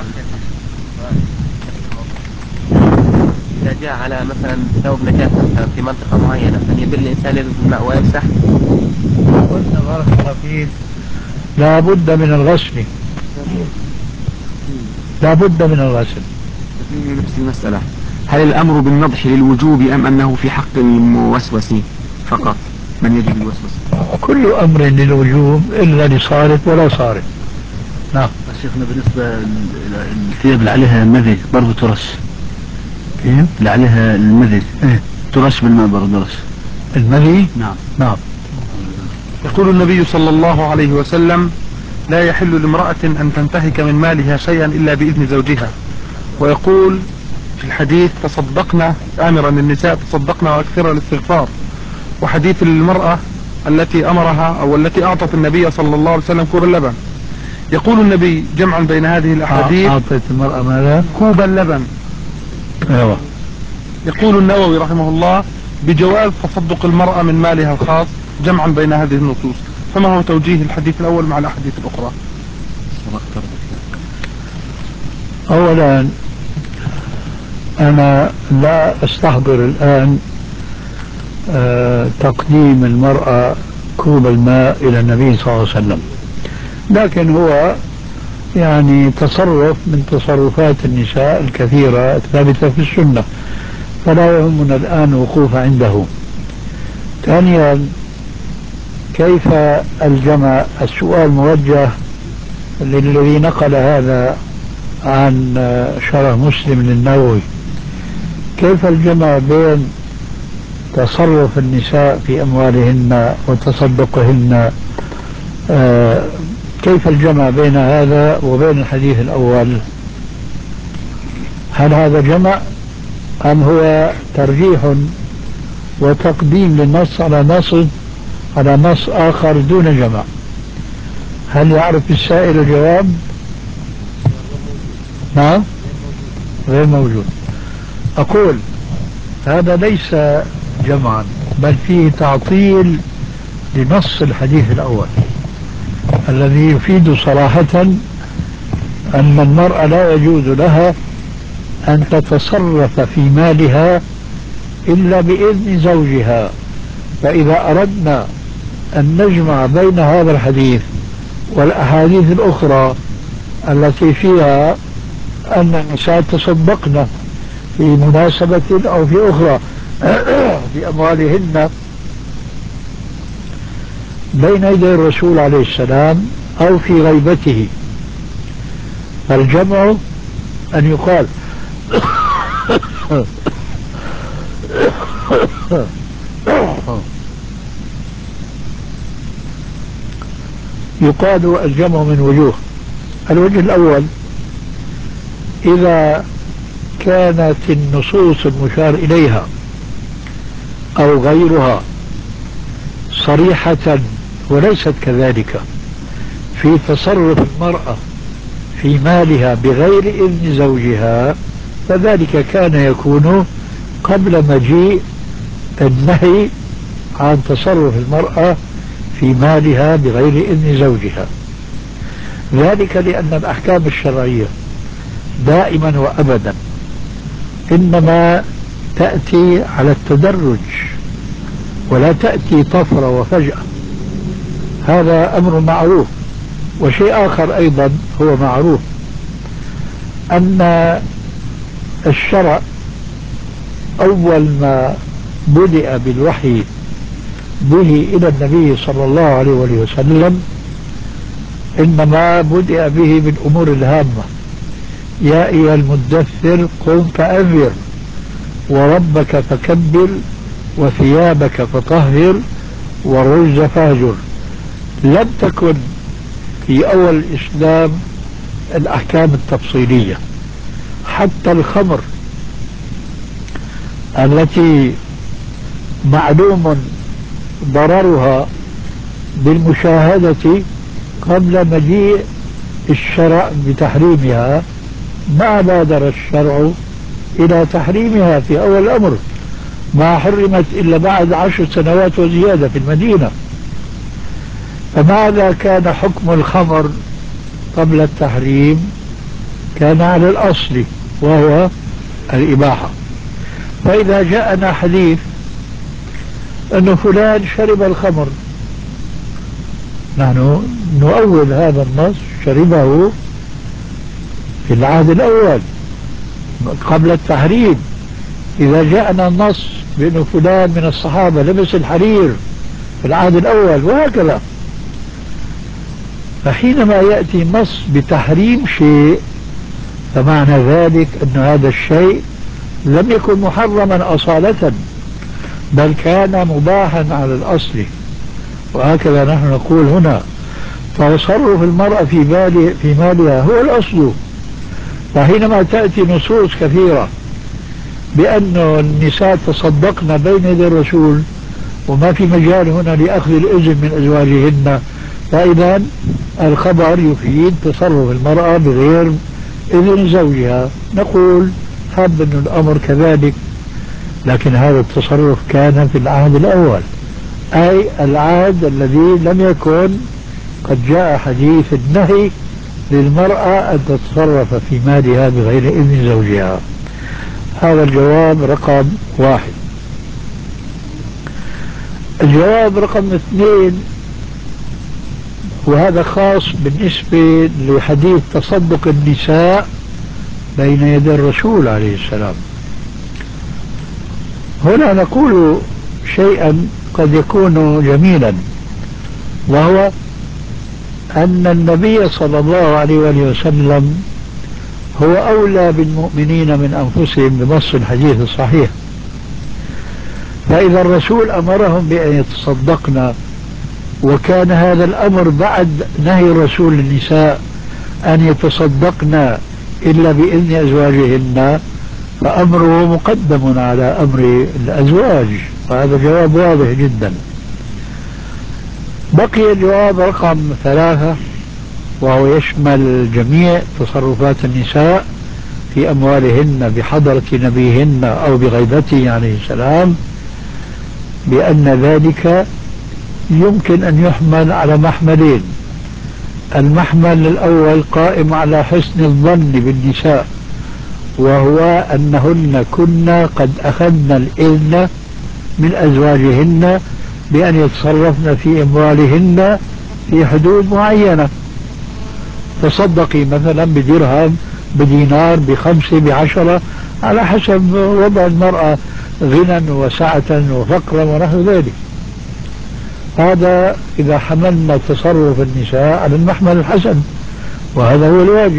إذا جاء على مثلا ثوب نجاسة مثلا في منطقة معينة أن يبل الإنسان يلبس الماء ويمسح. قلنا بارك الله فيك لا بد من الغسل، لا بد من الغسل. نفس المسألة، هل الأمر بالنضح للوجوب أم أنه في حق الموسوس فقط من يجب الوسوسة؟ كل أمر للوجوب إلا لصارف ولا صارف. نعم. شيخنا بالنسبة للثياب اللي عليها مذي برضه ترش، كيف؟ اللي عليها المذي إيه؟ ترش بالماء برضه ترش المذي؟ نعم. نعم. يقول النبي صلى الله عليه وسلم: لا يحل لامرأة أن تنتهك من مالها شيئا إلا بإذن زوجها. ويقول في الحديث: تصدقنا، آمرا النساء تصدقنا وأكثر الاستغفار. وحديث المرأة التي أمرها أو التي أعطت النبي صلى الله عليه وسلم كوب اللبن. يقول النبي جمعا بين هذه الأحاديث: أعطيت المرأة ماذا؟ كوب اللبن. أيوة. يقول النووي رحمه الله: بجواز تصدق المرأة من مالها الخاص، جمعا بين هذه النصوص. فما هو توجيه الحديث الأول مع الأحاديث الأخرى؟ أولا أنا لا أستحضر الآن آه تقديم المرأة كوب الماء إلى النبي صلى الله عليه وسلم، لكن هو يعني تصرف من تصرفات النساء الكثيرة الثابتة في السنة، فلا يهمنا الآن وقوف عنده. ثانيا، كيف الجمع؟ السؤال موجه للذي نقل هذا عن شرح مسلم للنووي. كيف الجمع بين تصرف النساء في أموالهن وتصدقهن؟ آه كيف الجمع بين هذا وبين الحديث الأول؟ هل هذا جمع أم هو ترجيح وتقديم للنص على نص على نص آخر دون جمع؟ هل يعرف السائل الجواب؟ نعم، غير موجود. أقول هذا ليس جمعا، بل فيه تعطيل لنص الحديث الأول الذي يفيد صراحة أن المرأة لا يجوز لها أن تتصرف في مالها إلا بإذن زوجها. فإذا أردنا أن نجمع بين هذا الحديث والأحاديث الأخرى التي فيها أن النساء تصدقن في مناسبة أو في أخرى في أموالهن بين يدي الرسول عليه السلام أو في غيبته، فالجمع أن يقال يقال الجمع من وجوه. الوجه الأول: إذا كانت النصوص المشار إليها أو غيرها صريحة وليست كذلك في تصرف المرأة في مالها بغير إذن زوجها، فذلك كان يكون قبل مجيء النهي عن تصرف المرأة في مالها بغير إذن زوجها. ذلك لأن الأحكام الشرعية دائما وأبدا إنما تأتي على التدرج ولا تأتي طفرة وفجأة. هذا أمر معروف. وشيء آخر أيضا هو معروف، أن الشرع أول ما بدأ بالوحي به إلى النبي صلى الله عليه وسلم إنما بدأ به بالأمور الهامة: يا أيها المدثر قم فأنذر وربك فكبر وثيابك فطهر والرجز فاهجر. لم تكن في أول الإسلام الأحكام التفصيلية. حتى الخمر التي معلوم ضررها بالمشاهدة قبل مجيء الشرع بتحريمها، ما بادر الشرع إلى تحريمها في أول الأمر، ما حرمت إلا بعد عشر سنوات وزيادة في المدينة. فماذا كان حكم الخمر قبل التحريم؟ كان على الأصل وهو الإباحة. فإذا جاءنا حديث أن فلان شرب الخمر، نحن نؤول هذا النص شربه في العهد الأول قبل التحريم. إذا جاءنا النص بأن فلان من الصحابة لبس الحرير في العهد الأول وهكذا. فحينما يأتي نص بتحريم شيء فمعنى ذلك أن هذا الشيء لم يكن محرما أصالة، بل كان مباحا على الأصل. وهكذا نحن نقول هنا: تصرف المرأة في مال في مالها هو الأصل. فحينما تأتي نصوص كثيرة بأن النساء تصدقن بين يدي الرسول وما في مجال هنا لأخذ الإذن من أزواجهن، فإذا الخبر يفيد تصرف المرأة بغير إذن زوجها. نقول هب أن الأمر كذلك، لكن هذا التصرف كان في العهد الأول، أي العهد الذي لم يكن قد جاء حديث النهي للمرأة أن تتصرف في مالها بغير إذن زوجها. هذا الجواب رقم واحد. الجواب رقم اثنين، وهذا خاص بالنسبة لحديث تصدق النساء بين يدي الرسول عليه السلام. هنا نقول شيئا قد يكون جميلا، وهو أن النبي صلى الله عليه وسلم هو أولى بالمؤمنين من أنفسهم بنص الحديث الصحيح. فإذا الرسول أمرهم بأن يتصدقن، وكان هذا الأمر بعد نهي الرسول للنساء أن يتصدقن إلا بإذن أزواجهن، فأمره مقدم على أمر الأزواج. وهذا جواب واضح جدا. بقي الجواب رقم ثلاثة، وهو يشمل جميع تصرفات النساء في أموالهن بحضرة نبيهن أو بغيبته عليه السلام، بأن ذلك يمكن أن يحمل على محملين. المحمل الأول قائم على حسن الظن بالنساء، وهو أنهن كن قد أخذن الإذن من أزواجهن بأن يتصرفن في أموالهن في حدود معينة. تصدقي مثلا بدرهم، بدينار، بخمسة، بعشرة، على حسب وضع المرأة غنى وسعة وفقرا ونحو ذلك. هذا إذا حملنا تصرف النساء على المحمل الحسن، وهذا هو الواجب.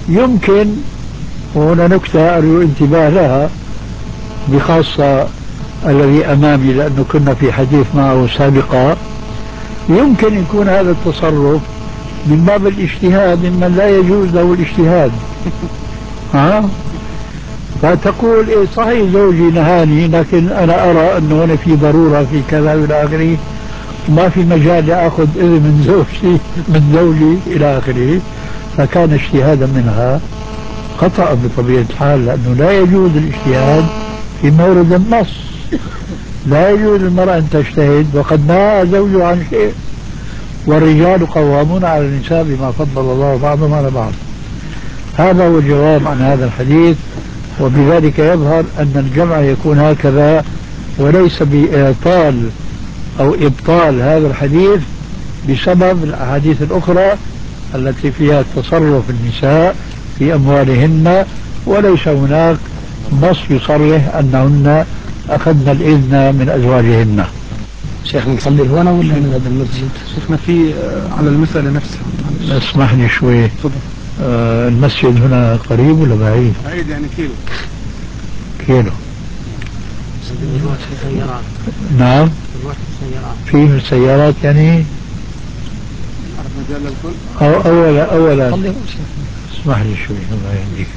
يمكن، وهنا نكتة أرجو انتباه لها بخاصة الذي أمامي لأنه كنا في حديث معه سابقا، يمكن يكون هذا التصرف من باب الاجتهاد ممن لا يجوز له الاجتهاد. ها؟ فتقول إيه صحيح زوجي نهاني، لكن أنا أرى أنه هنا في ضرورة في كذا إلى آخره، ما في مجال لأخذ إذن من زوجتي من زوجي إلى آخره، فكان اجتهادا منها خطأ بطبيعة الحال، لأنه لا يجوز الاجتهاد في مورد النص. لا يجوز المرأة أن تجتهد وقد نهى زوجها عن شيء، والرجال قوامون على النساء بما فضل الله بعضهم على بعض. هذا هو الجواب عن هذا الحديث، وبذلك يظهر أن الجمع يكون هكذا، وليس بإعطال أو إبطال هذا الحديث بسبب الأحاديث الأخرى التي فيها تصرف النساء في أموالهن، وليس هناك نص يصرح أنهن أخذن الإذن من أزواجهن. شيخ نصلي هنا ولا من هذا المسجد؟ شيخنا في على المسألة نفسها. اسمحني شوي. آه المسجد هنا قريب ولا بعيد؟ بعيد يعني كيلو. كيلو. الوقت في سيارات. نعم. الوقت في فيه سيارات. سيارات يعني. عرف مجال للكل. أو أولا أولا. اسمح لي شوي الله يهديك.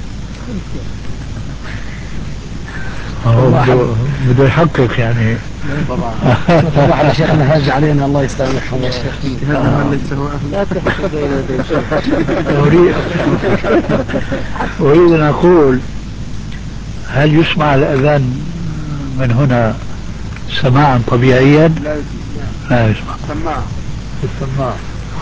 هو بده يحقق يعني. طبعا. طبعا يا شيخنا هاج علينا الله يسامحهم يا شيخ. لا تحسد إلى ذي أريد أريد أن أقول، هل يسمع الأذان من هنا سماعا طبيعيا؟ لا لا يسمع. سماعة. السماعة.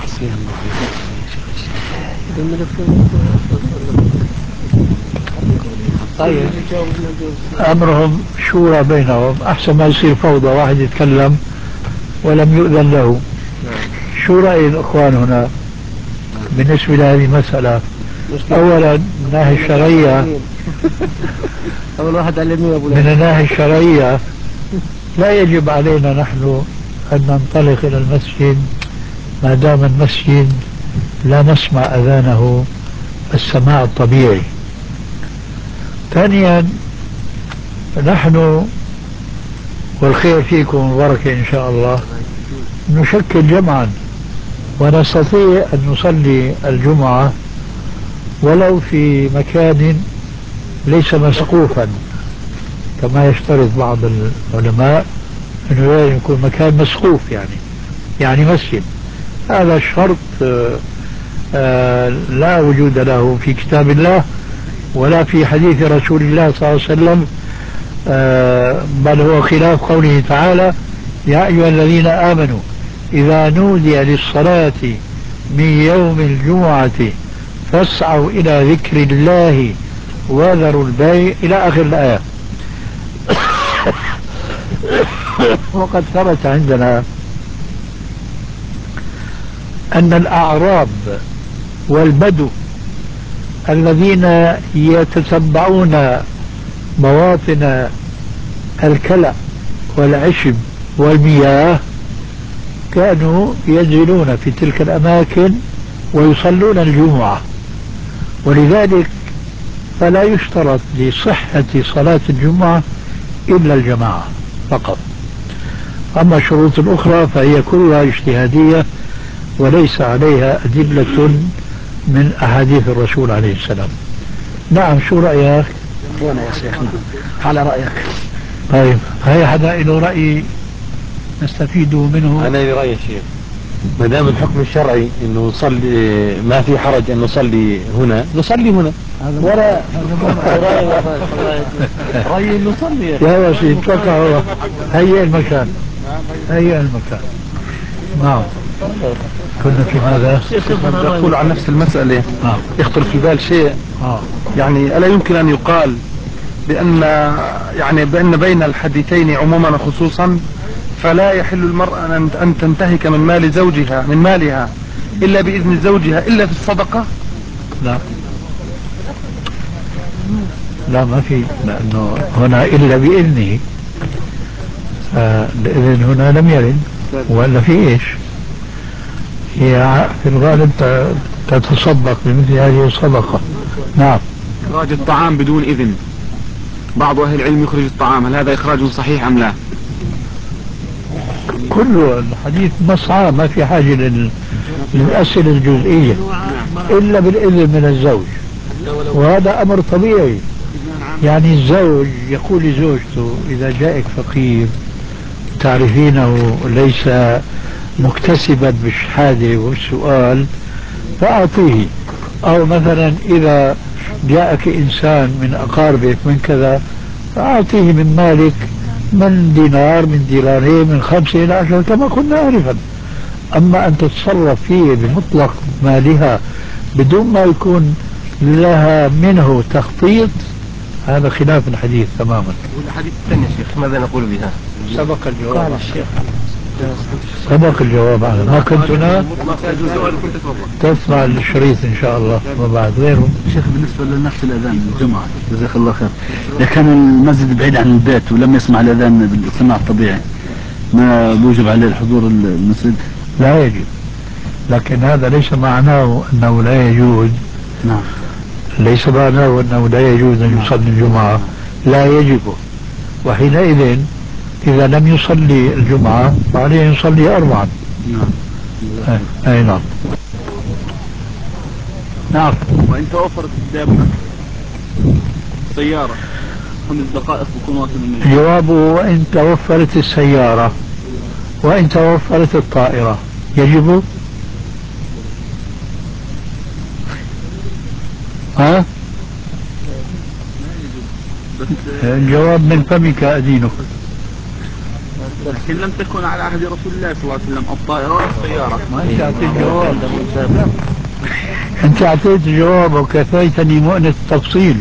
طيب أمرهم شورى بينهم، أحسن ما يصير فوضى، واحد يتكلم ولم يؤذن له. شو رأي الإخوان هنا بالنسبة لهذه المسألة؟ أولا الناحية الشرعية، أول واحد علمني أبو من الناحية الشرعية لا يجب علينا نحن أن ننطلق إلى المسجد ما دام المسجد لا نسمع أذانه السماع الطبيعي. ثانيا نحن والخير فيكم والبركة إن شاء الله نشكل جمعا ونستطيع أن نصلي الجمعة ولو في مكان ليس مسقوفا كما يشترط بعض العلماء، أنه لازم يكون مكان مسقوف يعني يعني مسجد. هذا الشرط آآ آآ لا وجود له في كتاب الله ولا في حديث رسول الله صلى الله عليه وسلم، بل هو خلاف قوله تعالى: يا أيها الذين آمنوا إذا نودي للصلاة من يوم الجمعة فاسعوا إلى ذكر الله وذروا البيع إلى آخر الآية. وقد ثبت عندنا أن الأعراب والبدو الذين يتتبعون مواطن الكلى والعشب والمياه كانوا ينزلون في تلك الأماكن ويصلون الجمعة، ولذلك فلا يشترط لصحة صلاة الجمعة إلا الجماعة فقط. أما الشروط الأخرى فهي كلها اجتهادية وليس عليها أدلة من أحاديث الرسول عليه السلام. نعم، شو رأيك؟ هنا يا شيخنا على رأيك. طيب هاي حدا له رأي نستفيد منه؟ أنا لي رأي شيخ، ما دام الحكم الشرعي انه نصلي ما في حرج ان نصلي هنا نصلي هنا، ولا رأي انه نصلي يا سيدي اتوقع هيئ المكان هيئ المكان. نعم. كنا في ماذا؟ يقول عن نفس المسألة. نعم. يخطر في بال شيء. آه. يعني ألا يمكن أن يقال بأن يعني بأن بين الحديثين عموما وخصوصا فلا يحل المرأة أن تنتهك من مال زوجها من مالها إلا بإذن زوجها إلا في الصدقة؟ لا لا ما في، لأنه هنا إلا بإذنه، الإذن هنا لم يرد، ولا في إيش؟ هي في الغالب تتصدق بمثل هذه الصدقة. نعم. إخراج الطعام بدون إذن. بعض أهل العلم يخرج الطعام، هل هذا إخراج صحيح أم لا؟ كله الحديث مسعى، ما في حاجة لل... للأسئلة الجزئية إلا بالإذن من الزوج، وهذا أمر طبيعي. يعني الزوج يقول لزوجته إذا جاءك فقير تعرفينه ليس مكتسبا بالشهادة والسؤال فأعطيه، أو مثلا إذا جاءك إنسان من أقاربك من كذا فأعطيه من مالك من دينار من دينارين من خمسة إلى عشرة كما كنا آنفا. أما أن تتصرف فيه بمطلق مالها بدون ما يكون لها منه تخطيط، هذا خلاف الحديث تماما. والحديث الثاني يا شيخ ماذا نقول بها؟ سبق الجواب الشيخ، سبق الجواب على ما كنت هنا. تسمع الشريط ان شاء الله وما بعد غيره. شيخ بالنسبه لنفس الاذان الجمعه جزاك الله خير، اذا كان المسجد بعيد عن البيت ولم يسمع الاذان بالسماع الطبيعي ما يوجب عليه الحضور المسجد؟ لا يجب، لكن هذا ليس معناه انه لا يجوز. نعم. ليس معناه انه لا يجوز ان يصلي الجمعه، لا يجب. وحينئذ إذا لم يصلي الجمعة فعليه يصلي أربعا. نعم. أي نعم. نعم. وإن توفرت الدابة سيارة خمس دقائق بكون واصل المسجد. جوابه وإن توفرت السيارة وإن توفرت الطائرة يجب. ها؟ الجواب من فمك أدينك. لكن لم تكن على عهد رسول الله صلى الله عليه وسلم الطائرة ولا السيارة. ما أنت أعطيت جواب. أنت أعطيت جواب وكفيتني مؤنة التفصيل،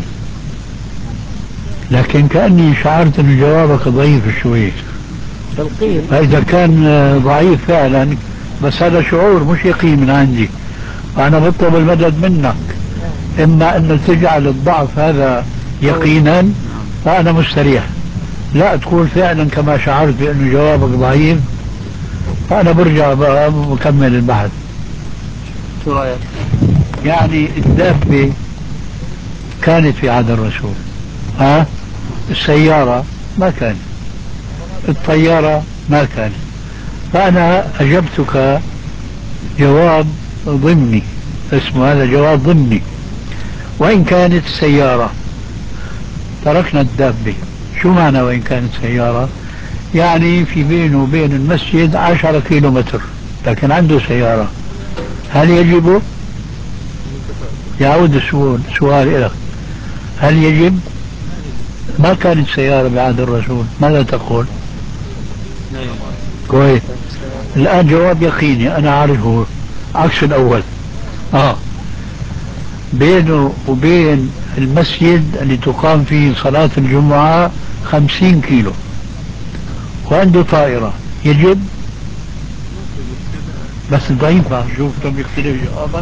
لكن كأني شعرت أن جوابك ضعيف شوي. فإذا كان ضعيف فعلا، بس هذا شعور مش يقين من عندي، وأنا بطلب المدد منك. إما أن تجعل الضعف هذا يقينا فأنا مستريح، لا تقول فعلا كما شعرت بأنه جوابك ضعيف فأنا برجع بقى وكمل البحث. شو رأيك؟ يعني الدابة كانت في عهد الرسول، ها؟ السيارة ما كانت، الطيارة ما كانت، فأنا أجبتك جواب ضمني، اسمه هذا جواب ضمني. وإن كانت سيارة تركنا الدابة. شو معنى وإن كانت سيارة؟ يعني في بينه وبين المسجد عشرة كيلو متر لكن عنده سيارة، هل يجب؟ يعود السؤال سؤال لك، هل يجب؟ ما كانت سيارة بعهد الرسول، ماذا تقول؟ كويس. الآن جواب يقيني أنا أعرفه عكس الأول. آه بينه وبين المسجد اللي تقام فيه صلاة الجمعة خمسين كيلو وعنده طائرة، يجب؟ بس ضعيفة. شوف كم يختلف جوابك.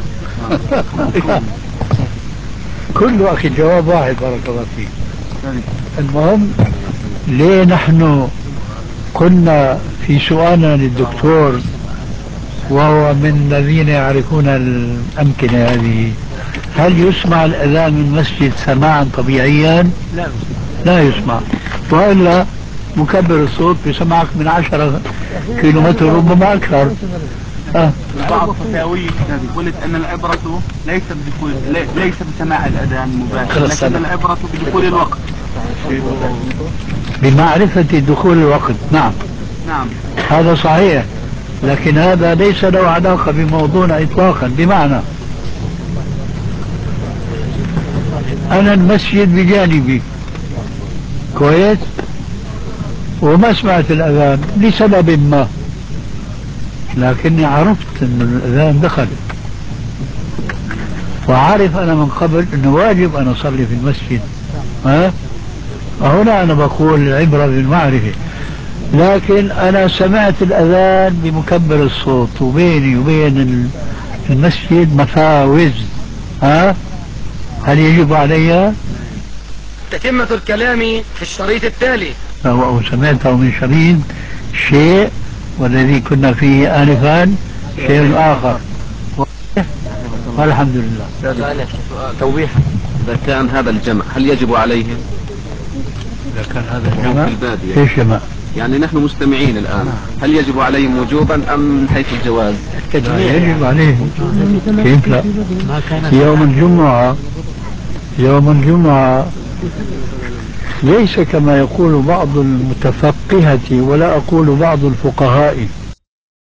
كله أخي جواب واحد بارك الله فيك. المهم ليه نحن كنا في سؤالنا للدكتور وهو من الذين يعرفون الأمكنة هذه، هل يسمع الأذان من المسجد سماعا طبيعيا؟ لا لا يسمع، وإلا مكبر الصوت بسمعك من عشرة كيلو متر ربما أكثر. أه. بعض الفتاوي قلت أن العبرة ليس بدخول ليس بسماع الأذان مباشرة، لكن العبرة بدخول الوقت، بمعرفة دخول الوقت. نعم نعم هذا صحيح، لكن هذا ليس له علاقة بموضوعنا إطلاقا. بمعنى أنا المسجد بجانبي كويس وما سمعت الأذان لسبب ما، لكني عرفت أن الأذان دخل، وعارف أنا من قبل أنه واجب أن أصلي في المسجد. ها؟ هنا أنا بقول العبرة بالمعرفة، لكن أنا سمعت الأذان بمكبر الصوت وبيني وبين المسجد مفاوز. ها؟ هل يجب علي؟ تتمة الكلام في الشريط التالي. أو سمعته من شريط شيء والذي كنا فيه آنفا شيء آخر. والحمد لله. توضيحا، إذا كان هذا الجمع هل يجب عليه؟ إذا كان هذا وهم جماع في البادية. ايش جماع؟ يعني نحن مستمعين الآن، هل يجب عليهم وجوبا أم من حيث الجواز؟ لا يجب عليهم. كيف لا؟ ما كان يوم الجمعة يوم الجمعة ليس كما يقول بعض المتفقهة ولا أقول بعض الفقهاء